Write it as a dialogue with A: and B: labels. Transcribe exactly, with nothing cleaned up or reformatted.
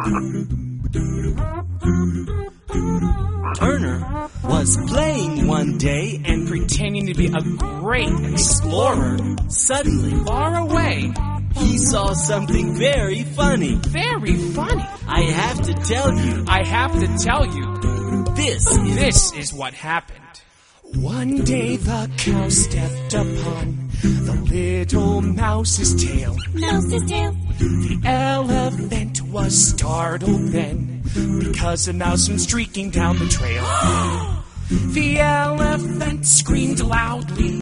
A: Turner was playing one day and
B: pretending to be a great explorer.
A: Suddenly,
B: Far away.
A: he saw something very funny.
B: Very funny.
A: I have to tell you,
B: I have to tell you,
A: this is...
B: this is what happened. One day the cow stepped upon the little mouse's tail.
C: Mouse's tail.
B: The elephant was startled then, because a mouse went streaking down the trail. The elephant screamed loudly.